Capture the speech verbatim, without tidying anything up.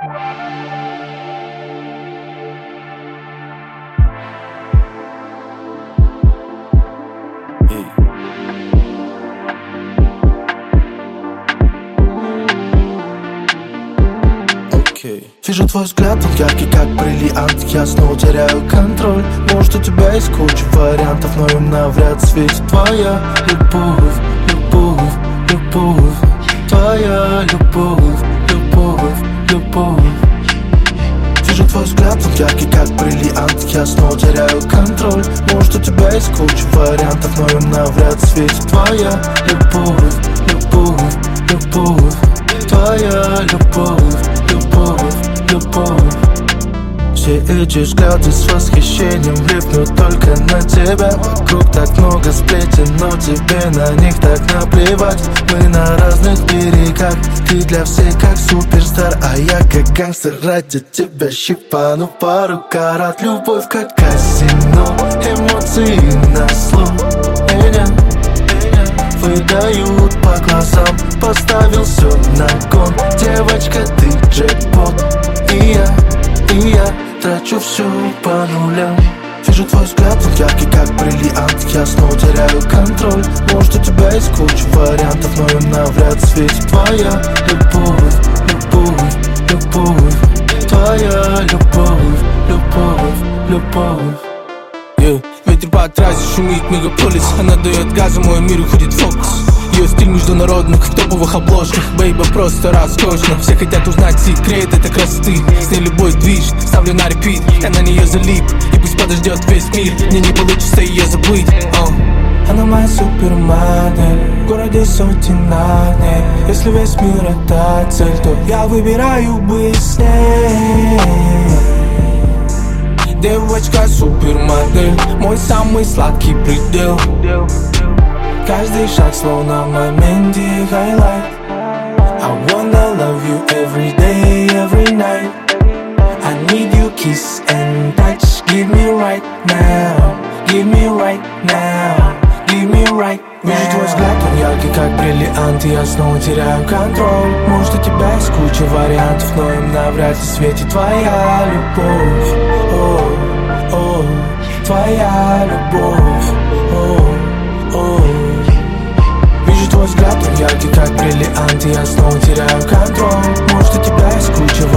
Вижу твой взгляд, он яркий, как бриллиант. Я снова теряю контроль. Может, у тебя есть куча вариантов, но им навряд светит твоя любовь, любовь, любовь. Твоя любовь, любовь, любовь. Вижу твой взгляд, он яркий, как бриллиант. Я снова теряю контроль. Может, у тебя есть куча вариантов, но им навряд светит твоя любовь, любовь, любовь. Твоя любовь, любовь, любовь. Все эти взгляды с восхищением липнут только на тебя. Вокруг так много сплетен, но тебе на них так наплевать. Мы на разных берегах, ты для всех как суперстар, а я как гангстер ради тебя щипану пару карат. Любовь как казино, эмоции на слух. Меня выдают по глазам, поставил все на кон. Девочка, ты джекпот. И я, и я трачу все по нулям. Вижу твой взгляд, он яркий, как бриллиант. Я снова теряю контроль. Может, у тебя есть куча вариантов, но им навряд светит твоя любовь, любовь, любовь. Твоя любовь, любовь, любовь. Yeah. Ветер по трассе шумит мегаполис. Она дает газу, мой мир уходит в фокус. Ее стиль международных, в топовых обложках. Бейба просто роскошно. Все хотят узнать секрет этой красоты. С ней любой движ, ставлю на репит. Я на нее залип, и пусть подождет весь мир. Мне не получится ее забыть. uh. Она моя супермодель, в городе сотен огней. Если весь мир это цель, то я выбираю быть с ней. Девочка супермодель, мой самый сладкий предел. Каждый шаг словно в моменте хайлайт. I wanna love you every day, every night. I need you kiss and touch. Give me right now, give me right now, give me right now. Вижу твой взгляд, он яркий, как бриллиант. И я снова теряю контроль. Может, у тебя есть куча вариантов, но им навряд ли светит твоя любовь. О, о, твоя любовь. О, о. Вижу твой взгляд, он яркий, как бриллиант. И я снова теряю контроль. Может, у тебя есть куча